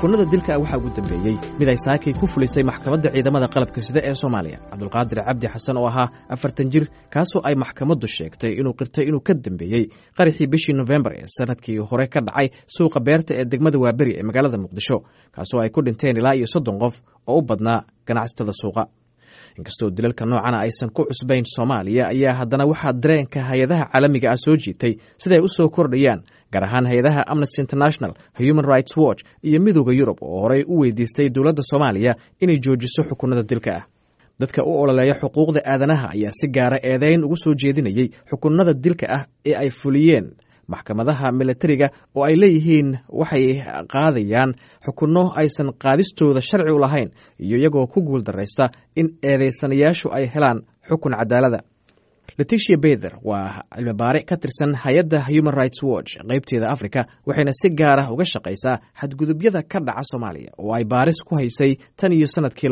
xukunada dilka waxa ugu dambeeyay mid ay saakay ku fulisay maxkamadda ciidamada qalabka sida ee Soomaaliya Cabdulqaadir Cabdi Xasan oo ahaa 40 jir kaasoo ay maxkamaddu sheegtay inuu qirtay inuu ka dambeeyay qarixii bishii November ee sanadkii hore ka dhacay suuqa beerta ee degmada Waaberi ee magaalada Muqdisho kaasoo ay ku dhinteen ilaa iyo 30 qof oo u badnaa ganacsatada suuqa inkastoo dilalka noocana aysan ku cusbayn Soomaaliya ayaa haddana waxaa dareenka hay'adaha caalamiga ah soo jiitay siday u soo kordhayaan gaar ahaan hay'adaha Amnesty International, Human Rights Watch iyo Midowga Yurub oo horey u weydiistay dowladda Soomaaliya inay joojiso xukunada dilka ah. Dadka u ololeeya xuquuqda aadanaha ayaa si gaara eedayn ugu soo jeedinayay xukunada dilka ah ee ay fuliyeen maxkamadaha militariga oo ay leeyihiin waxay qaadayaan xukunno aysan qaadistooda sharci u lahayn iyo iyagoo ku guuldaraysta in eedaysanayaashu ay helaan xukun cadaalada. Leticia Bader waa cilmibaare ka tirsan hay'adda Human Rights Watch qaybteeda Afrika waxayna si gaar ah uga shaqaysaa xadgudubyada ka dhaca Soomaaliya oo ay baaris ku haysay tan iyo sanadkii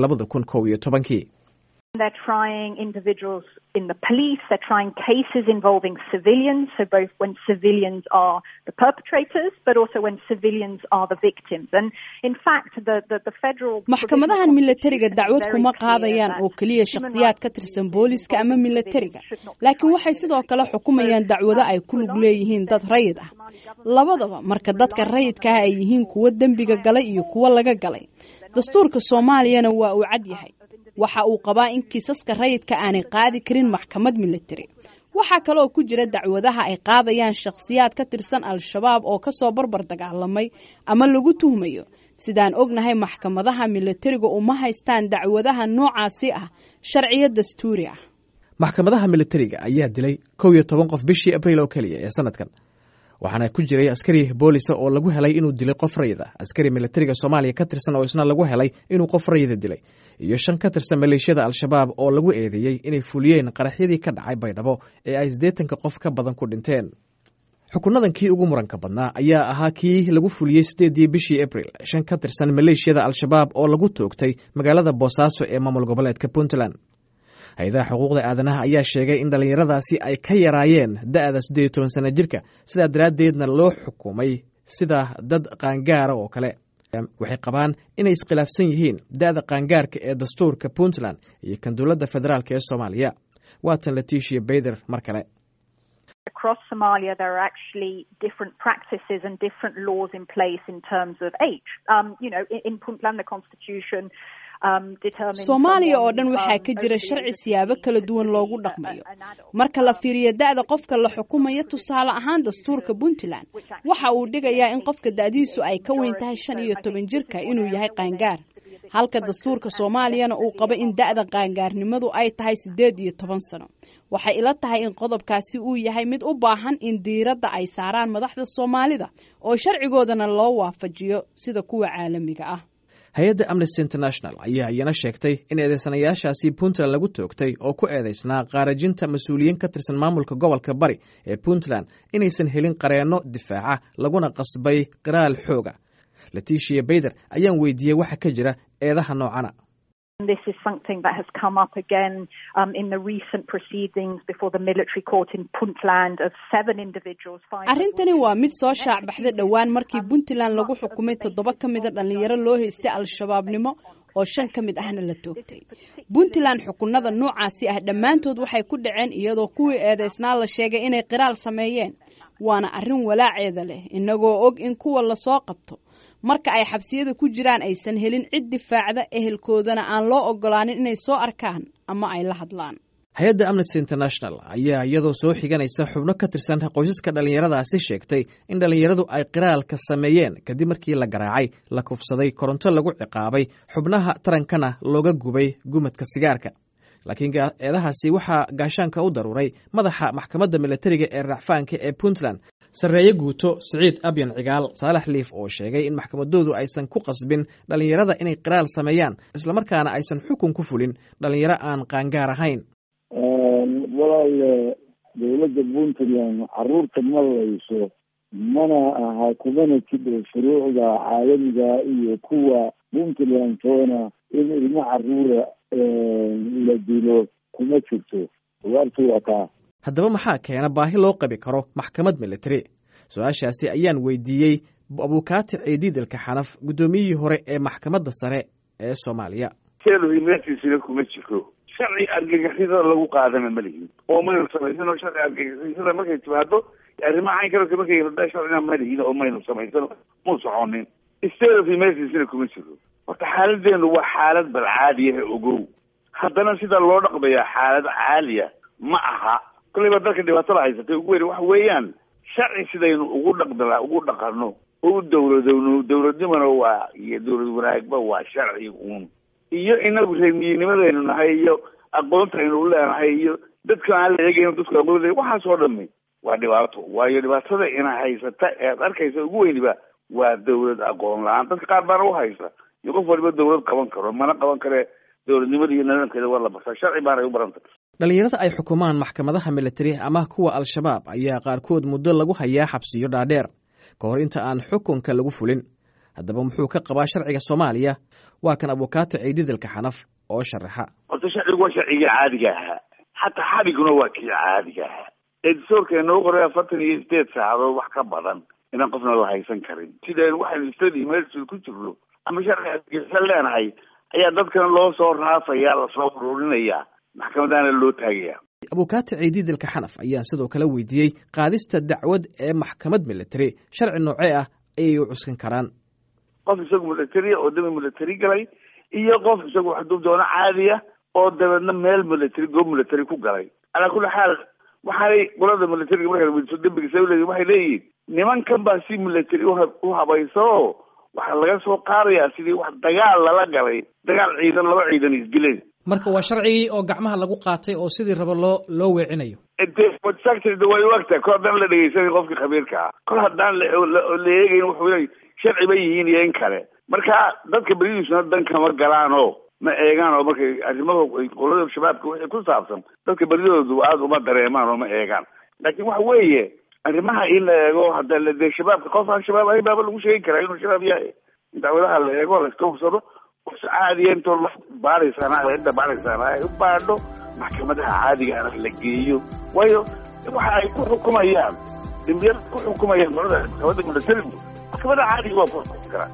2011. They're trying individuals in the police, they're trying cases involving civilians, so both when civilians are the perpetrators, but also when civilians are the victims. And in fact, the federal... maxkamadahan militariga dacwad kuma qaadayaan oo keliya shakhsiyaad ka tirsan booliska ama militariga, laakiin waxay sidoo kale xukumayaan dacwado ay ku lug leeyihiin dad rayid ah. Labadaba marka dadka rayidka ah ay yihiin kuwa dembiga galay iyo kuwa laga galay. Dastuurka Soomaaliyana waa uu cad yahay. waxa uu qabaa in kiisaska rayidka aanay qaadi karin maxkamad military. waxa kale oo ku jira dacwadaha ay qaadayaan shakhsiyaad ka tirsan Al-Shabaab oo ka soo barbar dagaalamay ama lagu tuhmayo. sidaan ognahay maxkamadaha militariga uma haystaan dacwadaha noocaasi ah sharciyad dastuuri ah. maxkamadaha militariga ayaa dilay 11 qof bishii Abriil oo kaliya ee sanadkan. waxaana ku jiray askari booliska oo lagu helay inuu dilay qof rayid ah, askari militariga Soomaaliya ka tirsan oo isna lagu helay inuu qof rayid dilay, iyo 5 ka tirsan maleeshiyada Al-Shabaab oo lagu eedeeyay inay fuliyeen qaraxyadii ka dhacay Baydhabo ee ay 80 qof ka badan ku dhinteen. xukunadankii ugu muranka badnaa ayaa ahaa kii lagu fuliyay 8 bishii Abriil 5 ka tirsan maleeshiyada Al-Shabaab oo lagu toogtay magaalada Boosaaso ee maamul goboleedka Puntland. hay'adaha xuquuqda aadanaha ayaa sheegay in dhalinyaradaasi ay ka yaraayeen da'da 18 sano jirka, sidaa daraadeedna loo xukumay sida dad qaangaara oo kale. waxay qabaan inay iskhilaafsan yihiin da'da qaangaarka ee dastuurka Puntland iyo kan dowladda federaalka ee Soomaaliya. waatan Leticia Bader mar kale. Across Somalia, there are actually different practices and different laws in place in terms of age. In Puntland, the constitution Soomaaliya oo dhan waxaa ka jira sharci siyaabo kala duwan loogu dhaqmayo. marka la fiiriyo da'da qofka la xukumayo, tusaale ahaan dastuurka Puntland waxa uu dhigayaa in qofka da'diisu ay ka weyn tahay 15 jirka inuu yahay qaangaar, halka dastuurka Soomaaliyana uu qabo in da'da qaangaarnimadu ay tahay 18 sano. waxay ila tahay in qodobkaasi uu yahay mid u baahan in diiradda ay saaraan madaxda Soomaalida oo sharcigoodana loo waafajiyo sida kuwa caalamiga ah. hay'adda Amnesty International ayaa iyana sheegtay in eedeysanayaashaasi Puntland lagu toogtay oo ku eedeysnaa qaarajinta mas'uuliyiin ka tirsan maamulka gobolka Bari ee Puntland inaysan helin qareenno difaaca laguna qasbay qiraal xooga. Leticia Bader ayaan weydiiyay waxa ka jira eedaha noocana. This is something that has come up again in the recent proceedings before the military court in Puntland of 7 individuals. Arrintani waa mid soo shaac baxday dhawaan markii Puntland lagu xukumay 7 ka mid ah dhalinyaro loo haystay Al-Shabaabnimo oo 5 ka mid ahna la toogtay. Puntland xukunada noocaasi ah dhammaantood waxay ku dhaceen iyadoo kuwii eedeysnaa la sheegay inay qiraal sameeyeen. waana arrin walaaceeda leh inagoo og in kuwa la soo qabto marka ay xabsiyada ku jiraan aysan helin cid difaacda, ehelkoodana aan loo ogolaanin inay soo arkaan ama ay la hadlaan. hay'adda Amnesty International ayaa iyadoo soo xiganaysa xubno ka tirsan qoysaska dhalinyaradaasi sheegtay in dhalinyaradu ay qiraalka sameeyeen kadib markii la garaacay, la kufsaday, koronto lagu ciqaabay, xubnaha tarankana looga gubay gumadka sigaarka. laakiin eedahaasi waxaa gaashaanka u daruuray madaxa maxkamadda militariga ee racfaanka ee Puntland, sareeye guuto Saciid Abyan Cigaal Saalax Liif, oo sheegay in maxkamadoodu aysan ku qasbin dhalinyarada inay qiraal sameeyaan isla markaana aysan xukun ku fulin dhalinyaro aan qaangaar ahayn. walaal dowladda Puntland caruurta ma layso, mana aha kumana jiro shuruucda caalamiga iyo kuwa Puntland toona in ilmo caruura la dilo kuma jirto. haddaba maxaa keena baahi loo qabi karo maxkamad military? su-aashaasi ayaan weydiiyey abukaati ciidiidalka xanaf guddoomiyihii hore ee maxkamadda sare ee Soomaaliya. meeshiisina kuma jiro sharci argagixisada lagu qaadana ma lihin oo maynu samaysano sharci argagixisada markay timaado arrimaha caynkalka markay yidhahda sharcina ma lihin oo maynu samaysano muu soconin meeshiisina kuma jiro. horta xaaladeenu waa xaalad bal caadiya ogow, haddana sida loo dhaqmayaa xaalad caaliya ma aha. kollayba dalka dhibaatada haysatay ugu weyn waxa weeyaan sharci sidaynu ugu dhaqano oo dowladowno dowladnimana waa iyo dowlad wanaagba waa sharci uun, iyo inagu reermiyinimadaynu nahay iyo aqoonta aynu u leenahay iyo dadka aan la eegayno dadku aqoonay waxaasoo dhammi waa dhibaato. waayo dhibaatada ina haysata ead arkaysa ugu weyniba waa dowlad aqoon la-aan. dadka qaar baana u haysta iyo qof waliba dowlad qaban karo, mana qaban kare dowladnimada iyo nidaamkeeda waa la bartaa, sharci baanay u baranta. dhalinyarada ay xukumaan maxkamadaha militari ama kuwa al-shabaab ayaa qaarkood muddo lagu hayaa xabsiyo dhaadheer ka hor inta aan xukunka lagu fulin. haddaba muxuu ka qabaa sharciga Soomaaliya? waa kan abukaati ciidiidalka xanaf oo sharaxa. horta sharcigu waa sharcigii caadiga ahaa, xataa xadhiguna waa kii caadiga ahaa. edisoorka inoo qoray 48 saacadood wax ka badan inaan qofna la haysan karin. sideen waxaynu istadii meelsi ku jirno ama sharci argagixisa leenahay ayaa dadkan loo soo raafaya, lasoo ururinaya, maxkamadana loo taagaya. abukaati ciidiidalka xanaf ayaa sidoo kale weydiiyey qaadista dacwad ee maxkamad militari sharci noocee ah ayay u cuskan karaan. qof isagu militari oo dami militari galay iyo qof isagu xadud doona caadiya oo dabeedna meel militari goob militari ku galay. ala kulli xaal waxay qolada militariga markay weydiiso dambigiisa waxay leeyihiin nimankan baa si militari u habayso waxaa laga soo qaadayaa sidii wax dagaal lala galay, dagaal ciidan laba ciidan isdileen. marka waa sharcigii oo gacmaha lagu qaatay oo sidii rabo loo weecinayo. way wagta kor haddaan la dhegeysanay qofkii khabiirka ah, kor haddaan la eegayn wuxuu leeyahay sharci bay yihiin iyo in kale. marka dadka beridiisuna dan kama galaanoo ma eegaan oo markay arrimaha qolada shabaabka wixii ku saabsan dadka beridoodu aada uma dareemaan oo ma eegaan. laakiin waxa weeye arrimaha in la eego hadda de shabaabka qof aan shabaab ahayn baaba lagu sheegi karaa inuu shabaab yahay. dacwadaha la eego laiska hubsado caadiya intoo la baarisaana cidda baarisaana ay u baadho maxkamadaha caadigaana la geeyo. waayo waxa ay ku xukumayaan dembiyada ku xukumayaan qolada maxkamadda militarigu maxkamadaha caadiga waa ku xukumi karaa.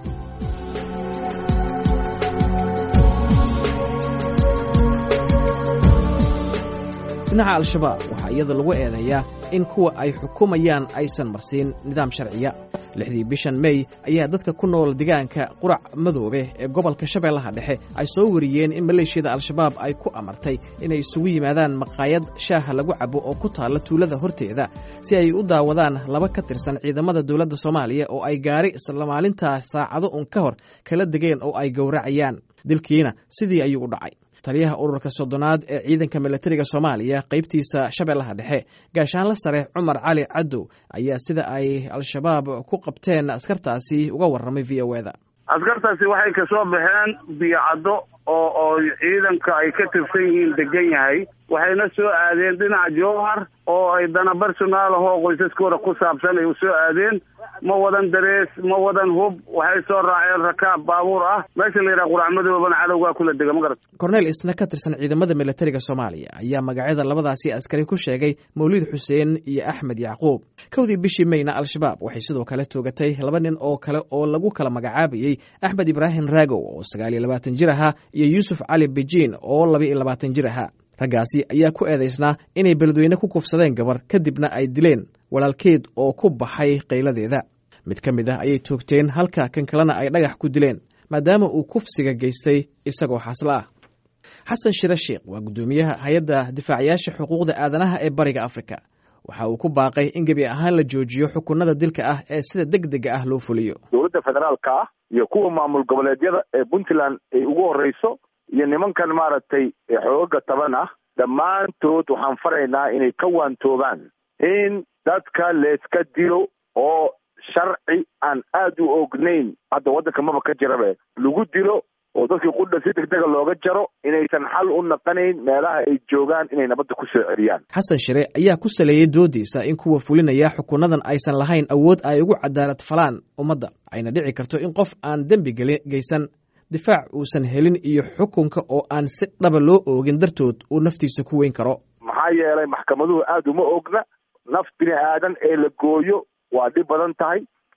dhinaca al-shabaab waxaa iyada lagu eedeeyaa in kuwa ay xukumayaan aysan marsiin nidaam sharciya. 6 bishan May ayaa dadka ku nool deegaanka Qurac Madoobe ee gobolka Shabeellaha Dhexe ay soo wariyeen in maleeshiyada al-shabaab ay ku amartay inay isugu yimaadaan maqaayad shaaha lagu cabo oo ku taala tuulada horteeda si ay u daawadaan laba ka tirsan ciidamada dowladda Soomaaliya oo ay gaari isla maalinta saacado ka hor kala degeen oo ay gowracayaan. dilkiina sidii ayuu u dhacay. taliyaha ururka 30aad ee ciidanka militariga Soomaaliya qaybtiisa Shabeellaha Dhexe gaashaanle sare Cumar Cali Cadow ayaa sida ay al-shabaab ku qabteen askartaasi uga warramay VOA-da. askartaasi waxay ka soo baxeen biyacado oo ciidanka ay ka tirsan yihiin degan yahay, waxayna soo aadeen dhinaca Jowhar oo ay dana personal oo qoysaskooda ku saabsan ay u soo aadeen. ma wadan darees, ma wadan hub, waxay soo raaceen rakaab baabuur ah. meesha la yiraahdo Qurac Madoobe cadowga kula dega ma garat. Cornel isna ka tirsan ciidamada militariga Soomaaliya ayaa magacyada labadaasi askari ku sheegay Mawlid Xuseen iyo Axmed Yacquub. kowdii bishii Mayna al-shabaab waxay sidoo kale toogatay 2 nin oo kale oo lagu kala magacaabayay Axmed Ibrahim Ragow oo 29 jir ahaa iyo Yusuf Ali Bijin oo 22 jir ahaa. raggaasi ayaa ku eedaysnaa inay beledweyne ku kufsadeen gabar kadibna ay dileen walaalkeed oo ku baxay qayladeeda. mid ka mid ah ayay toogteen halka kan kalena ay dhagax ku dileen maadaama uu kufsiga geystay isagoo xasla ah. xasan Shire Sheekh waa gudoomiyaha hay'adda difaacayaasha xuquuqda aadanaha ee Bariga Afrika. waxa uu ku baaqay in gebi ahaan la joojiyo xukunada dilka ah ee sida degdega ah loo fuliyo. dowladda federaalka ah iyo kuwa maamul goboleedyada ee Puntland ay ugu horeyso iyo nimankan maaragtay xooga taban ah dhammaantood waxaan faraynaa inay ka waantoobaan in dadka leeska dilo oo sharci aan aad u ognayn hadda waddanka maba ka jirabe lagu dilo oo dadkii qudha si degdega looga jaro inaysan xal u naqanayn meelaha ay joogaan inay nabadda ku soo celiyaan. xasan Shire ayaa ku saleeyay doodiisa in kuwa fulinaya xukunadan aysan lahayn awood ay ugu cadaalad falaan ummadda, ayna dhici karto in qof aan dembi geysan difaac uusan helin iyo xukunka oo aan si dhaba loo oogin dartood uu naftiisa ku weyn karo. maxaa yeelay maxkamaduhu aad uma ogna naf bini aadan ee la gooyo waa dhib badan tahay.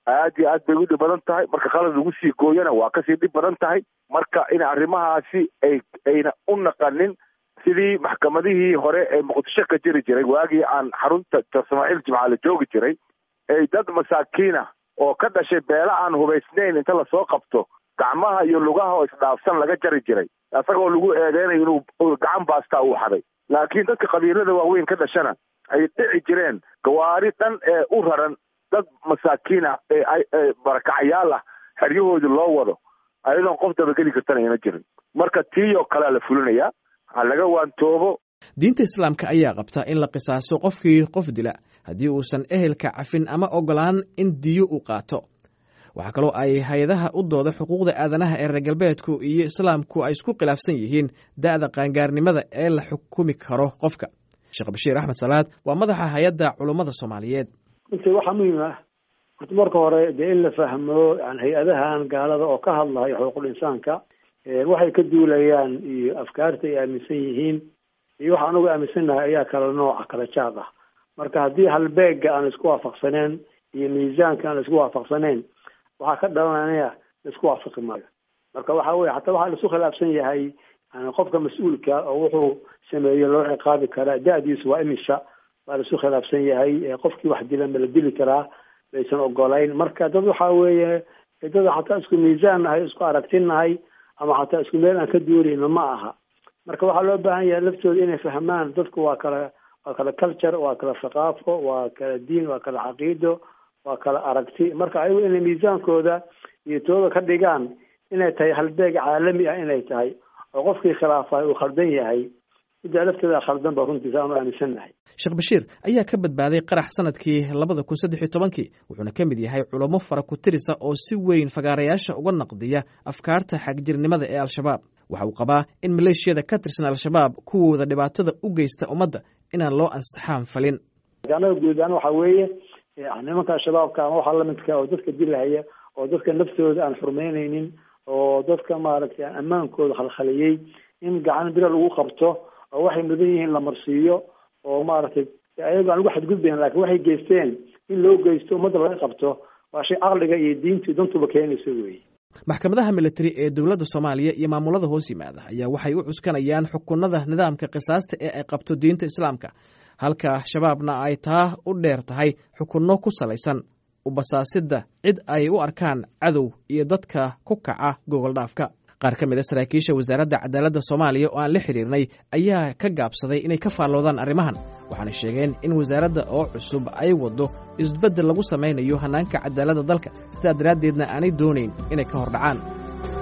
aad iyo aad bay u dhib badan tahay. marka qalad lagu sii gooyana waa kasii dhib badan tahay. marka in arrimahaasi ayna u naqanin sidii maxkamadihii hore ee muqdisho ka jiri jiray waagii aan xarunta Ismaaciil Jimcaale joogi jiray, ay dad masaakiina oo ka dhashay beela aan hubaysnayn inta lasoo qabto gacmaha iyo lugaha oo isdhaafsan laga jari jiray, asagoo lagu eedeynayo inuu gacan baasta uu xaday. laakiin dadka qabiilada waaweyn ka dhashana ay dhici jireen gawaari dhan ee u raran dad masaakiina ee barakacayaal ah xeryahoodii loo wado ayadoon qof dabageli kartana ayna jirin. marka tiiyoo kalea la fulinayaa, ha laga waantoobo. diinta islaamka ayaa qabta in la qisaaso qofkii qof dila haddii uusan ehelka cafin ama ogolaan in diyo uu qaato. waxaa kaloo ay hay-adaha u dooda xuquuqda aadanaha ee reer galbeedku iyo islaamku ay isku khilaafsan yihiin da'da qaangaarnimada ee la xukumi karo qofka. sheekh bashiir axmed salaad waa madaxa hay-adda culummada soomaaliyeed. runtii waxaa muhiim ah horta marka hore dee in la fahmo hay-adahan gaalada oo ka hadlayo xuquuqul insaanka waxay ka duulayaan iyo afkaarta ay aaminsan yihiin iyo waxa anugu aaminsannahay ayaa kala nooca kala jaad ah. marka haddii halbeega aan isku waafaqsaneen iyo miisaanka aan isku waafaqsaneen waxaa ka dhalanaya laisku waafaqi maayo. marka waxa weye hataa waxaa laisu khilaafsan yahay qofka mas-uulka oo wuxuu sameeye loo ciqaabi karaa da-diisu waa imisa waa laisu khilaafsan yahay. qofkii wax dila ma la dili karaa baysan ogolayn. marka dad waxaa weeye dad hataa isku miisaan nahay, isku aragtin nahay, ama hataa isku meel aan ka duurayno ma aha. marka waxaa loo baahan yahay laftooda inay fahmaan dadku waa kala culture, waa kala thaqaafo, waa kala diin, waa kala caqiido, waa kala aragti. marka ayagu inay miisaankooda iyo tooda ka dhigaan inay tahay halbeeg caalami ah inay tahay, oo qofkii khilaafay uu khaldan yahay, middaa lafteeda khaldan ba runtiisa aanu aaminsannahay. sheekh bashiir ayaa ka badbaaday qarax sanadkii 2013 wuxuuna ka mid yahay culamo fara ku tirisa oo si weyn fagaarayaasha uga naqdiya afkaarta xagjirnimada ee al-shabaab. waxa uu qabaa in maleeshiyada ka tirsan al-shabaab kuwooda dhibaatada u geysta ummadda inaan loo ansaxaan falin. anaga guud ahaan waxaa weeye nimanka al-shabaabka ama waxaa lamidka oo dadka dilahaya oo dadka naftooda aan xurmeyneynin oo dadka maaragtay ammaankooda khalkhaliyey in gacan bira lagu qabto oo waxay mudan yihiin la marsiiyo oo maaragtay ayago aan lagu xadgudbayn, laakiin waxay geysteen in loo geysto ummadda laga qabto waa shay caqliga iyo diintii dantuba keenaysa weeye. maxkamadaha militari ee dowladda Soomaaliya iyo maamulada hoos yimaada ayaa waxay u cuskanayaan xukunada nidaamka qisaasta ee ay qabto diinta islaamka, halka shabaabna ay taa u dheer tahay xukunno ku salaysan u basaasidda cid ay u arkaan cadow iyo dadka ku kaca gogol dhaafka. qaar ka mid a saraakiisha wasaaradda cadaaladda Soomaaliya oo aan la xiriirnay ayaa ka gaabsaday inay ka faalloodaan arrimahan, waxaana sheegeen in wasaaradda oo cusub ay wado isbeddel lagu samaynayo hanaanka cadaaladda dalka, sidaa daraaddeedna aanay doonayn inay ka hor dhacaan.